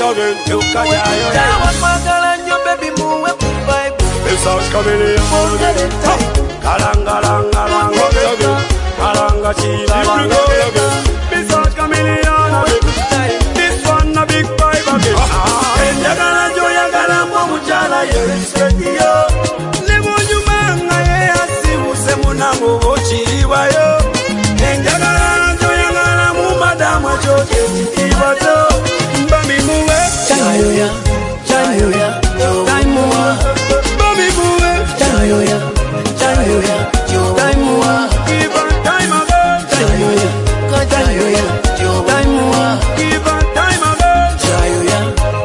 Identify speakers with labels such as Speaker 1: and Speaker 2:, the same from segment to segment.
Speaker 1: again. You can
Speaker 2: your baby move up vibe.
Speaker 1: It's a chameleon. Galang. Galanga chila. It's a chameleon. This one a big vibe again. Enjagala joya galamba muchala respect yo. Lebo nyuma ye asiwuse munango bochiriwa yo. Enjagala joya galamba madama choke ibato. Mbami muwe
Speaker 2: Chayoya. Taimua.
Speaker 1: Mbami muwe
Speaker 2: Chayoya. Taimua.
Speaker 1: Give her time again.
Speaker 2: Chayoya. Taimua.
Speaker 1: Give her time again.
Speaker 2: Chayoya.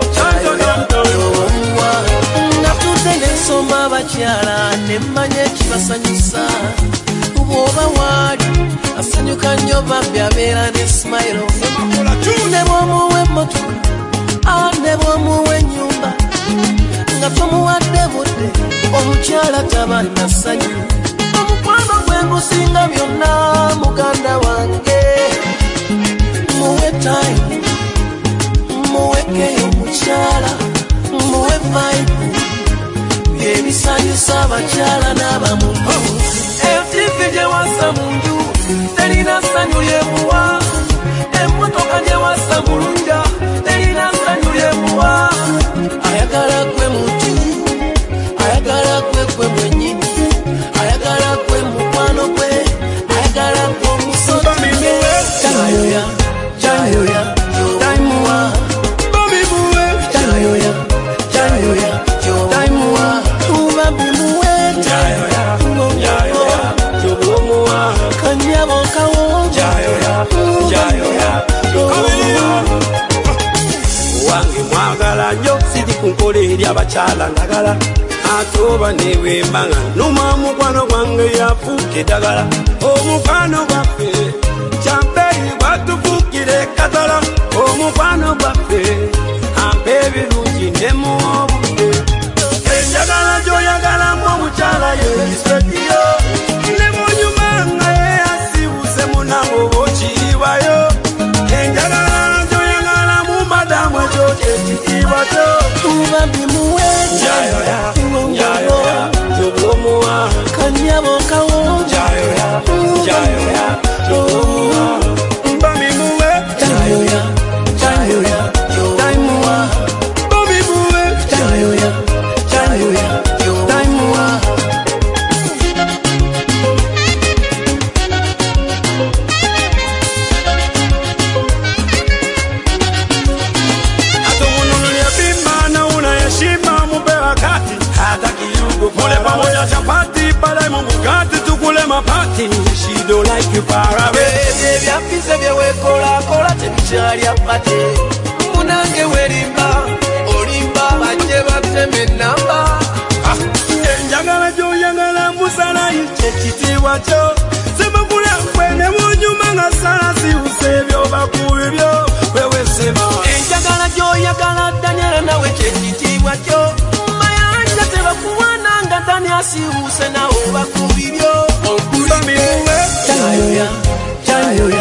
Speaker 2: Natutele soma bakyala nemmanye kibasanyusa bwoba wali asanyuka nnyo bambi abeera ne smile ne bwomuwa emmotoka ne bwomuwa ennyumba nga tomuwadde budde omukyala taba na ssanyu omukwano gwe gusinga byonna muganda wange muwe time muwekeyo omukyala muwe vibe ebisanyusa abakyala n'abamuntu FTV gye wassa mu nju terina ssanyu lyemuwa emmotoka gye wassa mu luggya terina ssanyu lyemuwa ayagala gwe mutu ayagala gwe mwennyini ayagala gwe mukwano gwe ayagala gwe omusozi Chayoya Taimua
Speaker 1: Mbami muwe
Speaker 2: Chayoya Taimua Ubambi muwe
Speaker 1: Chayoya Chobomuwa
Speaker 2: Kanyabo kawo
Speaker 1: Chayoya Wange mwagala nnyo sidi kunkolerya abakyala ndagala atoba newembanga numa mukwano gwange yafuuka eddagala omukwano gwaffe kyampeeri gwatufukire katala omukwano gwaffe ampe ebirungi nemuwa obudde enjagala gyoyagalamu omukyala yerispekiyo ne munyumanga ye asiibuse munango bokiribayo enjagala gyoyagalamu madamu ekyo kyekitiibwa kyo
Speaker 2: Ubambi muwe
Speaker 1: Chayoya Chobomuwa
Speaker 2: Kanyabo kawo
Speaker 1: Chayoya Chobomuwa Mbami muwe
Speaker 2: Chayoya Taimua
Speaker 1: Mbami muwe
Speaker 2: Chayoya Taimua
Speaker 1: Atomununulia bima na unayeshima mupe wakati hata kiungo mule pamoja chapati baadaye mubukati tukule mapati she don't like you far away
Speaker 2: Ebyafise byewekola tebikyali apate munange werimba olimba bajje bateme namba
Speaker 1: enjagala gyoyagala musala kyekitiibwa kyo sebakula kwe ne munyuma nga sala siwuse ebyo bakubi byo wewesema
Speaker 2: enjagala gyoyagala Daniela nawe kyekitiibwa kyo mayanja tebakuwana nga Dani asiwuse nawe bakubibyo
Speaker 1: Mbami muwe
Speaker 2: Chayoya